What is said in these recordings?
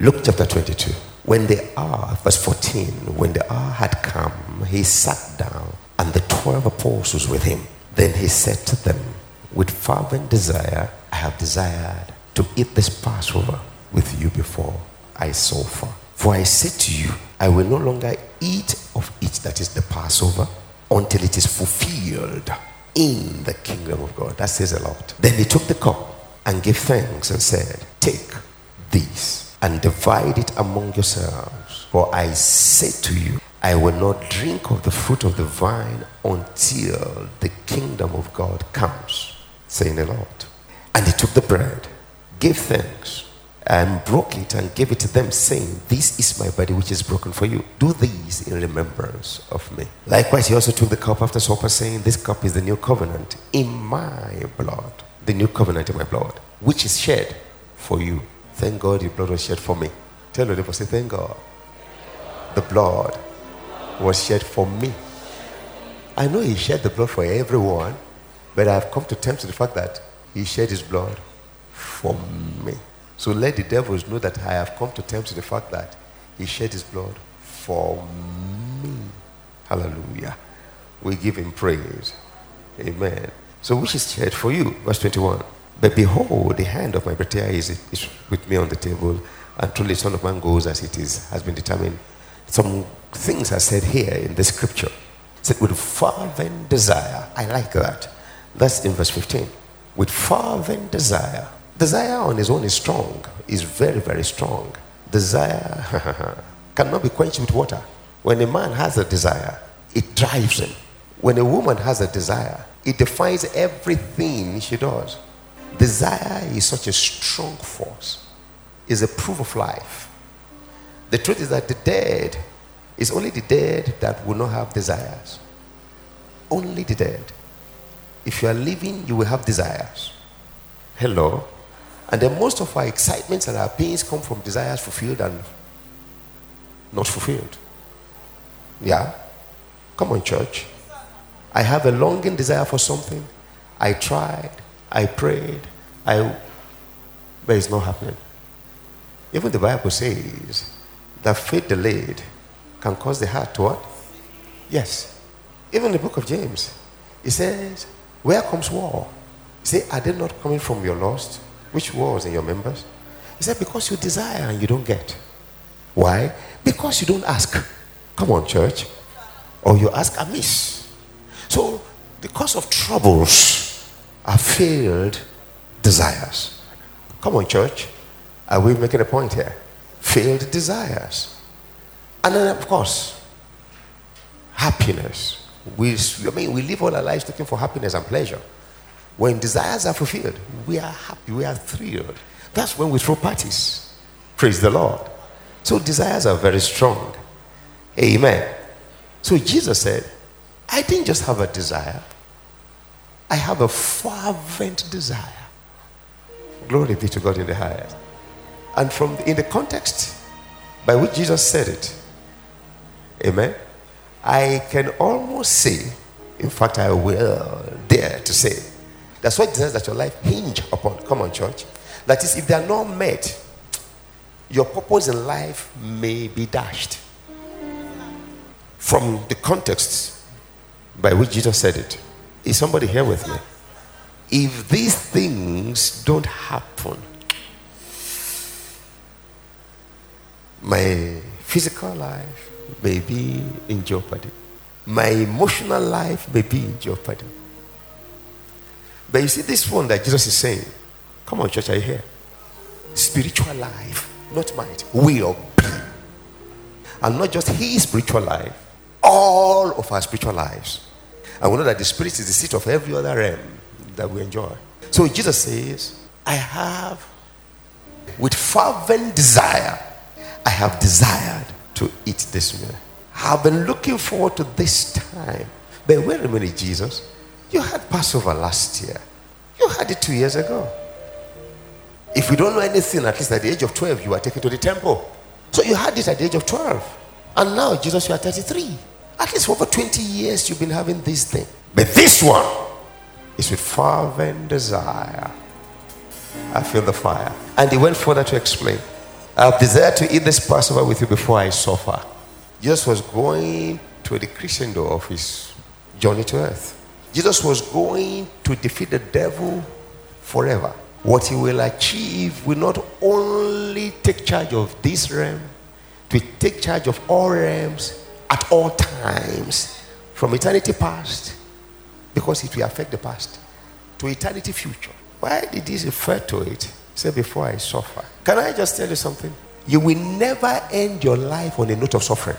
Luke chapter 22. When the hour, verse 14, when the hour had come, he sat down, and the 12 apostles with him. Then he said to them, with fervent desire, I have desired to eat this Passover with you before I suffer. For I say to you, I will no longer eat of it, that is the Passover, until it is fulfilled in the kingdom of God. That says a lot. Then he took the cup and gave thanks and said, take this and divide it among yourselves. For I say to you, I will not drink of the fruit of the vine until the kingdom of God comes, saying the Lord. And he took the bread, gave thanks, and broke it and gave it to them, saying, this is my body which is broken for you. Do these in remembrance of me. Likewise, he also took the cup after supper, saying, this cup is the new covenant in my blood. The new covenant in my blood, which is shed for you. Thank God your blood was shed for me. Tell the neighbor, say, thank God the blood was shed for me. I know he shed the blood for everyone, but I've come to terms with the fact that he shed his blood for me. So let the devils know that I have come to terms with the fact that he shed his blood for me. Hallelujah. We give him praise. Amen. So which is shed for you? Verse 21. But behold, the hand of my betrayer is with me on the table, and truly Son of Man goes as it is, has been determined. Some things are said here in the scripture. Said with fervent desire. I like that. That's in verse 15. With fervent desire. Desire on his own is strong. Is very, very strong. Desire cannot be quenched with water. When a man has a desire, it drives him. When a woman has a desire, it defines everything she does. Desire is such a strong force. It's a proof of life. The truth is that the dead is only the dead that will not have desires. Only the dead. If you are living, you will have desires. Hello? And then most of our excitements and our pains come from desires fulfilled and not fulfilled. Yeah? Come on, church. I have a longing desire for something. I tried. I prayed. But it's not happening. Even the Bible says that faith delayed can cause the heart to what? Yes. Even the book of James, it says, where comes war? He said, are they not coming from your lust? Which wars in your members? He said, because you desire and you don't get. Why? Because you don't ask. Come on, church. Or you ask amiss. So, because of troubles are failed desires. Come on, church. Are we making a point here? Failed desires. And then, of course, happiness. We live all our lives looking for happiness and pleasure. When desires are fulfilled, we are happy, we are thrilled. That's when we throw parties. Praise the Lord. So desires are very strong. Amen. So Jesus said, I didn't just have a desire. I have a fervent desire. Glory be to God in the highest. And in the context by which Jesus said it, amen, I can almost say, in fact I will dare to say, that's what desires that your life hinge upon. Come on, church. That is, if they are not met, your purpose in life may be dashed. From the context by which Jesus said it. Is somebody here with me? If these things don't happen, my physical life may be in jeopardy. My emotional life may be in jeopardy. But you see this one that Jesus is saying, come on, church, are you here? Spiritual life, not might, will be. And not just his spiritual life, all of our spiritual lives. And we know that the spirit is the seat of every other realm that we enjoy. So Jesus says, I have, with fervent desire, I have desired to eat this meal. I've been looking forward to this time. But wait a minute, Jesus. You had Passover last year. You had it 2 years ago. If you don't know anything, at least at the age of 12, you were taken to the temple. So you had it at the age of 12. And now, Jesus, you are 33. At least for over 20 years, you've been having this thing. But this one is with fervent desire. I feel the fire. And he went further to explain. I've desired to eat this Passover with you before I suffer. Jesus was going to the crescendo of his journey to earth. Jesus was going to defeat the devil forever. What he will achieve will not only take charge of this realm, to take charge of all realms at all times, from eternity past, because it will affect the past, to eternity future. Why did he refer to it? Say, before I suffer. Can I just tell you something? You will never end your life on a note of suffering.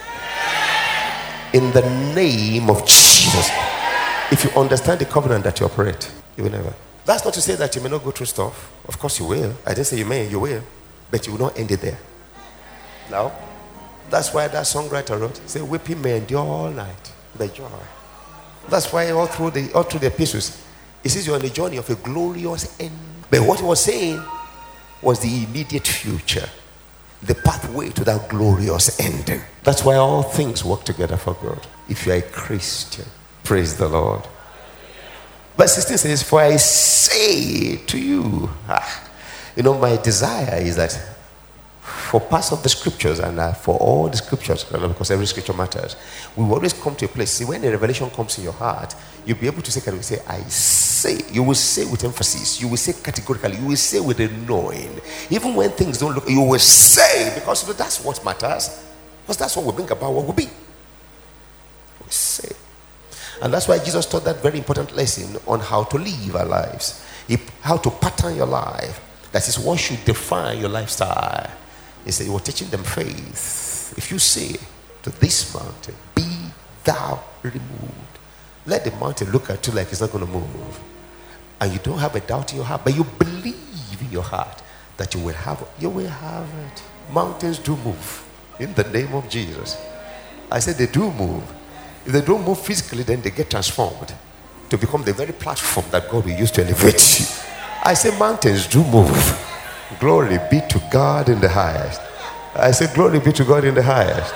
In the name of Jesus. If you understand the covenant that you operate, you will never. That's not to say that you may not go through stuff. Of course you will. I didn't say you may, you will. But you will not end it there. No. That's why that songwriter wrote, say, weeping may endure all night, but joy. That's why all through the epistles, it says you're on the journey of a glorious end. But what he was saying was the immediate future, the pathway to that glorious ending. That's why all things work together for good. If you are a Christian, praise the Lord. Verse 16 says, for I say to you, my desire is that for parts of the scriptures and for all the scriptures, because every scripture matters, we will always come to a place. See, when a revelation comes in your heart, you'll be able to say, I say. You will say with emphasis. You will say categorically. You will say with a knowing. Even when things don't look, you will say, because that's what matters. Because that's what we bring about what will be. We say. And that's why Jesus taught that very important lesson on how to live our lives, how to pattern your life. That is what should define your lifestyle. He said, you were teaching them faith. If you say to this mountain, be thou removed, let the mountain look at you like it's not going to move. And you don't have a doubt in your heart, but you believe in your heart that you will have it. Mountains do move in the name of Jesus. I said they do move. If they don't move physically, then they get transformed to become the very platform that God will use to elevate you. I say mountains do move. Glory be to God in the highest. I say glory be to God in the highest.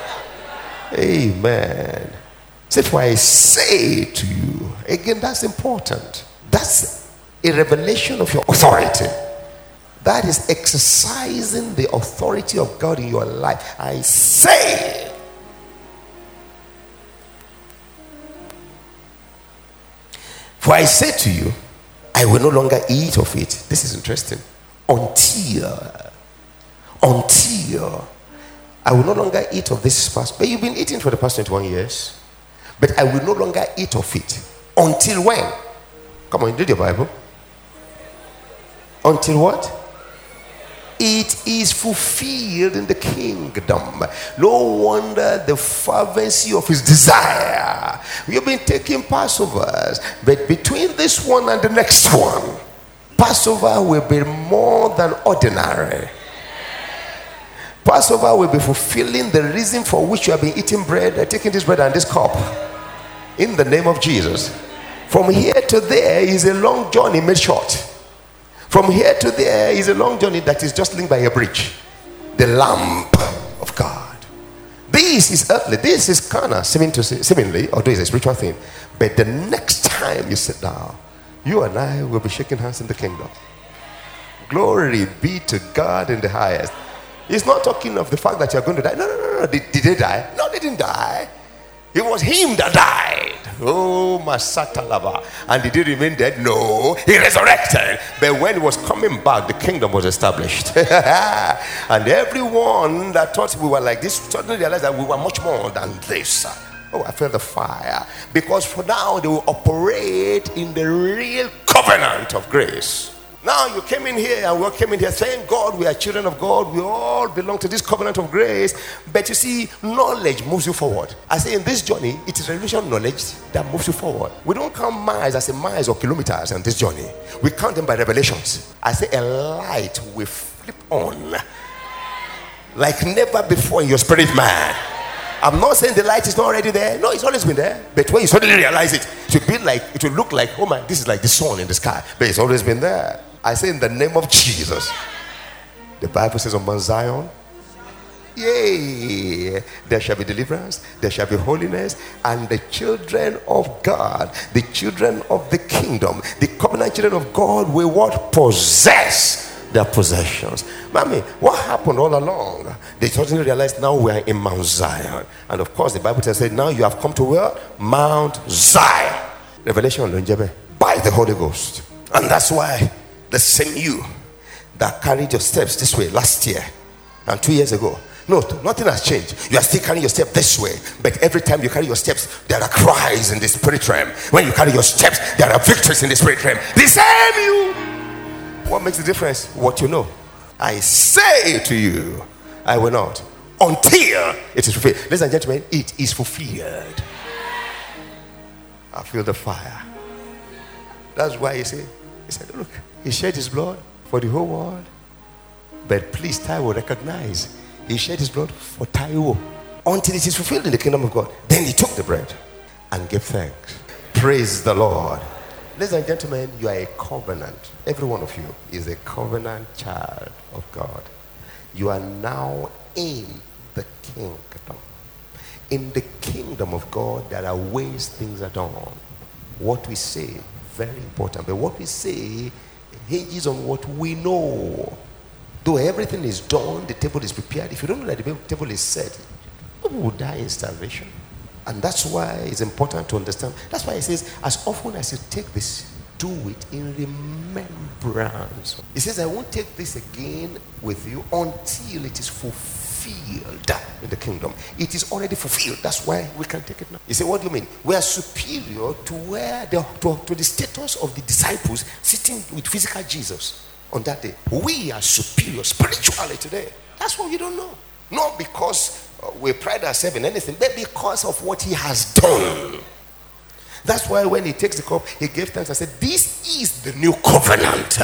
Amen. That's why I say to you. Again, that's important. That's a revelation of your authority. That is exercising the authority of God in your life. I say. For I say to you, I will no longer eat of it. This is interesting. Until I will no longer eat of this past. But you've been eating for the past 21 years. But I will no longer eat of it. Until when? Come on, read your Bible. Until what? It is fulfilled in the kingdom. No wonder the fervency of his desire. You've been taking Passovers, but between this one and the next one, Passover will be more than ordinary. Passover will be fulfilling the reason for which you have been eating bread, taking this bread and this cup. In the name of Jesus. From here to there is a long journey made short. From here to there is a long journey that is just linked by a bridge. The lamp of God. This is earthly. This is carnal, seemingly, although it's a spiritual thing. But the next time you sit down, you and I will be shaking hands in the kingdom. Glory be to God in the highest. He's not talking of the fact that you're going to die. No. Did they die? No, they didn't die. It was him that died. Oh, Masatalaba. And did he remain dead? No, he resurrected. But when he was coming back, the kingdom was established. And everyone that thought we were like this suddenly realized that we were much more than this. Oh, I felt the fire. Because for now, they will operate in the real covenant of grace. Now you came in here and we all came in here saying, God, we are children of God. We all belong to this covenant of grace. But you see, knowledge moves you forward. I say in this journey, it is revelation knowledge that moves you forward. We don't count miles as miles or kilometers on this journey. We count them by revelations. I say a light will flip on like never before in your spirit man. I'm not saying the light is not already there. No, it's always been there. But when you suddenly realize it, it will look like, oh man, this is like the sun in the sky. But it's always been there. I say in the name of Jesus. The Bible says on Mount Zion, yea, there shall be deliverance, there shall be holiness, and the children of God, the children of the kingdom, the covenant children of God will what? Possess their possessions. Mommy, what happened all along? They suddenly realized now we are in Mount Zion. And of course, the Bible tells us now you have come to where? Mount Zion. Revelation by the Holy Ghost. And that's why the same you that carried your steps this way last year and 2 years ago. No, nothing has changed. You are still carrying your step this way. But every time you carry your steps, there are cries in the spirit realm. When you carry your steps, there are victories in the spirit realm. The same you. What makes the difference? What you know. I say to you, I will not. Until it is fulfilled. Ladies and gentlemen, it is fulfilled. I feel the fire. That's why he said, look, he shed his blood for the whole world. But please, Taiwo, recognize, he shed his blood for Taiwo until it is fulfilled in the kingdom of God. Then he took the bread and gave thanks. Praise the Lord. Ladies and gentlemen, you are a covenant. Every one of you is a covenant child of God. You are now in the kingdom. In the kingdom of God, there are ways things are done. What we say, very important. But what we say hinges on what we know. Though everything is done, the table is prepared. If you don't know that the table is set, people will die in starvation. And that's why it's important to understand. That's why it says, as often as you take this, do it in remembrance. It says, I won't take this again with you until it is fulfilled in the kingdom. It is already fulfilled. That's why we can take it now. You say, what do you mean? We are superior to where to the status of the disciples sitting with physical Jesus on that day. We are superior spiritually today. That's what you don't know. Not because we pride ourselves in anything, but because of what he has done. That's why when he takes the cup, he gave thanks and said, this is the new covenant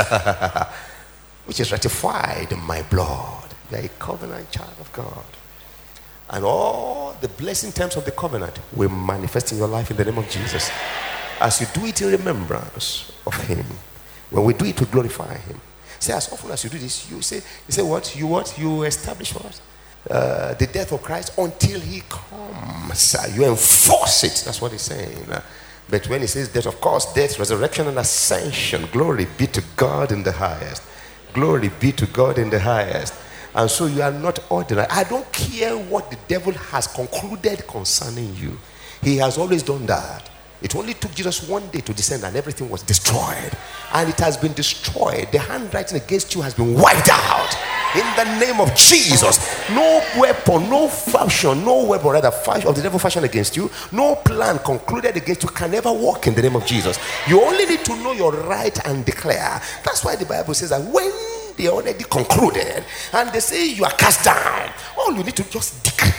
which is ratified in my blood. You are a covenant child of God. And all the blessing terms of the covenant will manifest in your life in the name of Jesus. As you do it in remembrance of him, when we do it, we glorify him. Say, as often as you do this, you say what? You establish what? The death of Christ until he comes. You enforce it. That's what he's saying. But when he says death, of course, death, resurrection, and ascension. Glory be to God in the highest. Glory be to God in the highest. And so you are not ordinary. I don't care what the devil has concluded concerning you. He has always done that. It only took Jesus one day to descend and everything was destroyed. And it has been destroyed. The handwriting against you has been wiped out. In the name of Jesus. No weapon, no fashion, no weapon rather of the devil fashioned against you, no plan concluded against you can ever work in the name of Jesus. You only need to know your right and declare. That's why the Bible says that when they already concluded and they say you are cast down, all you need to just declare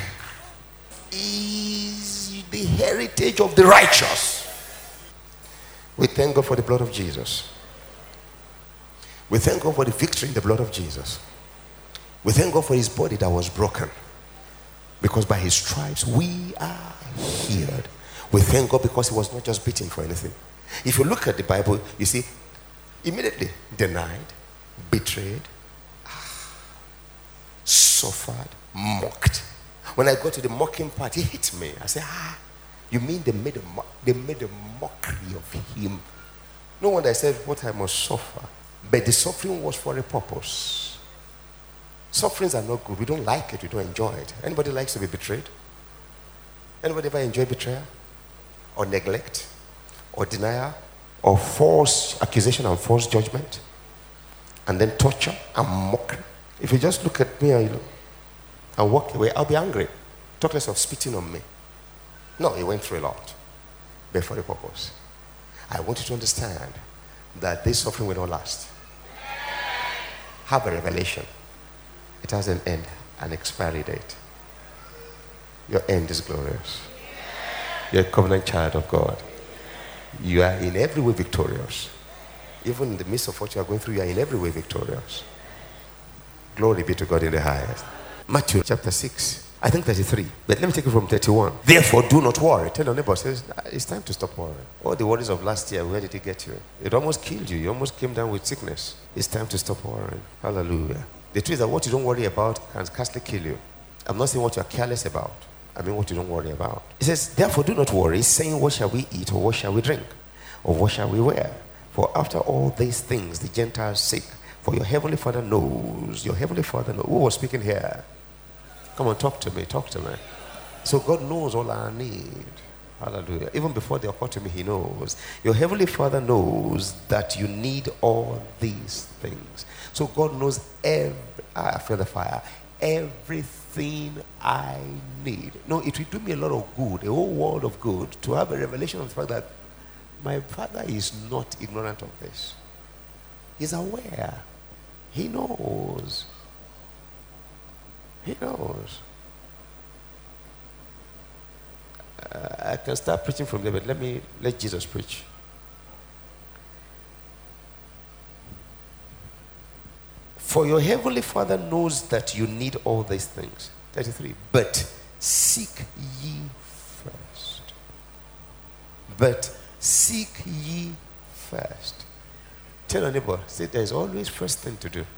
is the heritage of the righteous. We thank God for the blood of Jesus. We thank God for the victory in the blood of Jesus. We thank God for his body that was broken, because by his stripes we are healed. We thank God because he was not just beaten for anything. If you look at the Bible, you see, immediately denied, betrayed, suffered, mocked. When I got to the mocking part, he hit me. I said, you mean they made a mockery of him? No wonder I said, what I must suffer. But the suffering was for a purpose. Sufferings are not good. We don't like it. We don't enjoy it. Anybody likes to be betrayed? Anybody ever enjoy betrayal? Or neglect? Or denial? Or false accusation and false judgment? And then torture and mockery? If you just look at me and walk away, I'll be angry. Talk less of spitting on me. No, he went through a lot. But for a purpose. I want you to understand that this suffering will not last. Have a revelation. It has an end, an expiry date. Your end is glorious. You're a covenant child of God. You are in every way victorious. Even in the midst of what you are going through, you are in every way victorious. Glory be to God in the highest. Matthew chapter 6, I think 33. But let me take it from 31. Therefore, do not worry. Tell your neighbor, says, it's time to stop worrying. All the worries of last year, where did it get you? It almost killed you. You almost came down with sickness. It's time to stop worrying. Hallelujah. The truth is that what you don't worry about can scarcely kill you. I'm not saying what you are careless about. I mean what you don't worry about. It says, therefore do not worry, saying, what shall we eat, or what shall we drink, or what shall we wear? For after all these things the Gentiles seek. For your heavenly Father knows. Your heavenly Father knows. Who was speaking here? Come on, talk to me. Talk to me. So God knows all our need. Hallelujah. Even before they occur to me, he knows. Your heavenly Father knows that you need all these things. So God knows I feel the fire. Everything I need. No, it will do me a lot of good, a whole world of good, to have a revelation of the fact that my Father is not ignorant of this. He's aware. He knows. He knows. I can start preaching from there, but let Jesus preach. For your heavenly Father knows that you need all these things. 33. But seek ye first. But seek ye first. Tell your neighbor, say there's always first thing to do.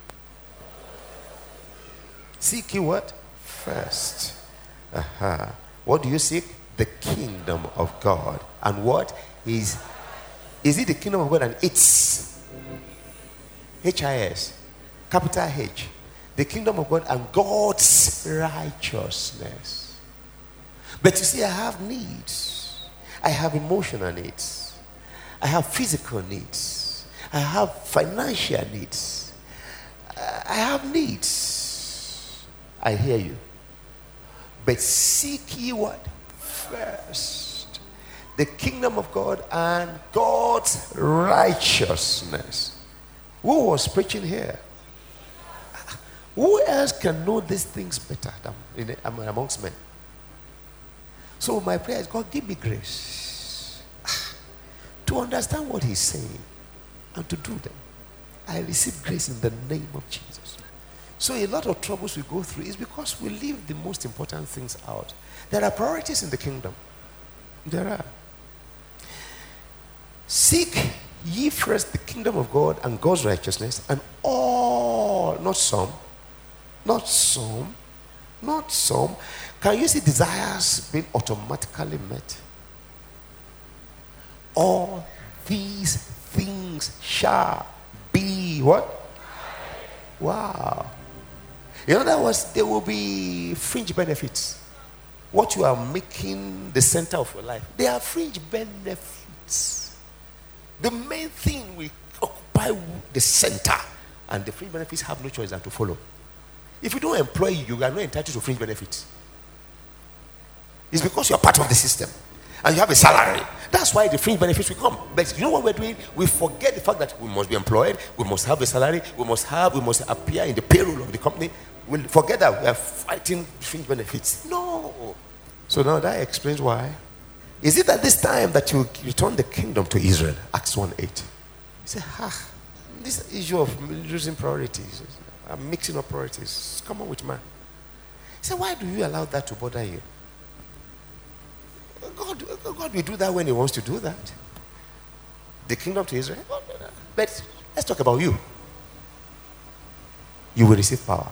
Seek ye what? First. What do you seek? The kingdom of God. And what is it the kingdom of God and its H-I-S, capital H, the kingdom of God and God's righteousness. But you see, I have needs. I have emotional needs. I have physical needs. I have financial needs. I have needs. I hear you. But seek ye what? First, the kingdom of God and God's righteousness. Who was preaching here? Who else can know these things better than amongst men? So my prayer is, God, give me grace to understand what he's saying and to do them. I receive grace in the name of Jesus. So a lot of troubles we go through is because we leave the most important things out. There are priorities in the kingdom. There are. Seek ye first the kingdom of God and God's righteousness, and all, not some. Can you see desires being automatically met? All these things shall be what? Wow. In other words, there will be fringe benefits. What you are making the center of your life, they are fringe benefits. The main thing will occupy the center, and the fringe benefits have no choice than to follow. If you don't employ you are not entitled to fringe benefits. It's because you are part of the system and you have a salary. That's why the fringe benefits will come. But you know what we're doing? We forget the fact that we must be employed, we must have a salary, we must appear in the payroll of the company. We'll forget that we are fighting fringe benefits. No. So now that explains why. Is it at this time that you return the kingdom to Israel? Acts 1:8. You say, this issue of losing priorities, I'm mixing up priorities. Come on with man. He said, why do you allow that to bother you? God will do that when he wants to do that. The kingdom to Israel. But let's talk about you. You will receive power.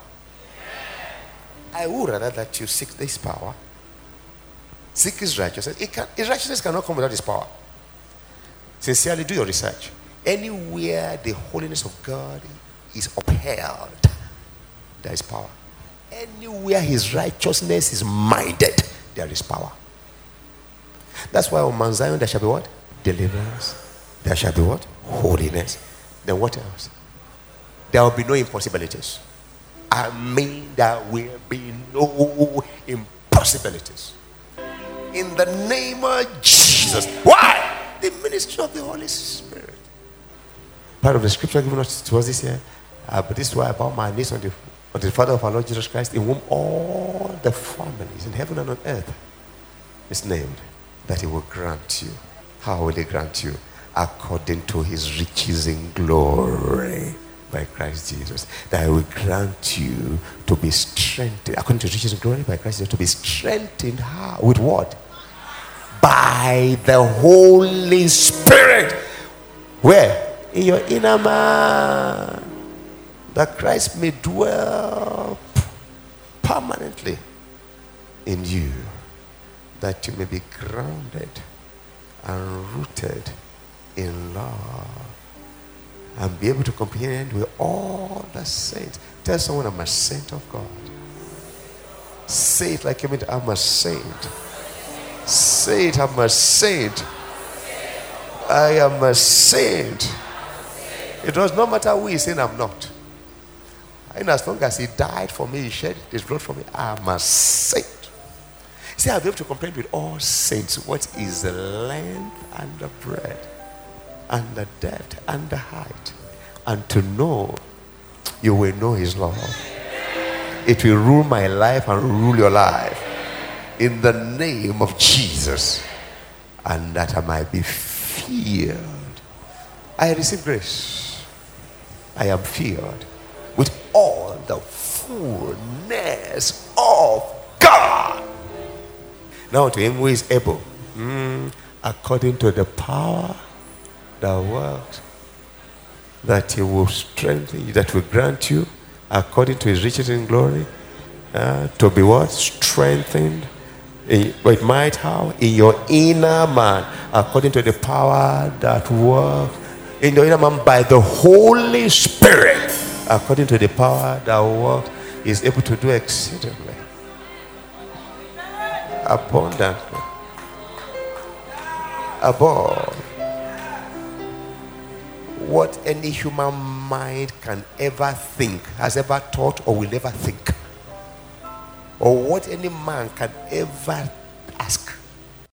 I would rather that you seek this power. Seek his righteousness. His righteousness cannot come without his power. Sincerely do your research. Anywhere the holiness of God is upheld, there is power. Anywhere his righteousness is minded, there is power. That's why on Mount Zion there shall be what? Deliverance. There shall be what? Holiness. Then what else? There will be no impossibilities. I mean, there will be no impossibilities. In the name of Jesus. Why? The ministry of the Holy Spirit. Part of the scripture given us to us this year. But this is why I bow my knees on the Father of our Lord Jesus Christ, in whom all the families in heaven and on earth is named, that he will grant you. How will he grant you? According to his riches in glory by Christ Jesus. That he will grant you to be strengthened. According to his riches in glory by Christ Jesus, to be strengthened. How? With what? By the Holy Spirit. Where? In your inner man. That Christ may dwell permanently in you. That you may be grounded and rooted in love. and be able to comprehend with all the saints. Tell someone, I'm a saint of God. Say it like you mean, I'm a saint. Say it, I'm a saint. I am a saint. It does not matter who is saying I'm not. And as long as he died for me, he shed his blood for me, I'm a saint. See, I'll be able to comprehend with all saints what is the length and the breadth and the depth and the height. And to know, you will know his love. It will rule my life and rule your life. In the name of Jesus. And that I might be filled. I receive grace. I am filled with all the fullness of God. Now to him who is able, according to the power that works, that he will strengthen you, that will grant you, according to his riches in glory, to be what? Strengthened. It might how? In your inner man, according to the power that works in your inner man by the Holy Spirit, according to the power that works, is able to do exceedingly, abundantly, above what any human mind can ever think, has ever thought, or will ever think, or what any man can ever ask.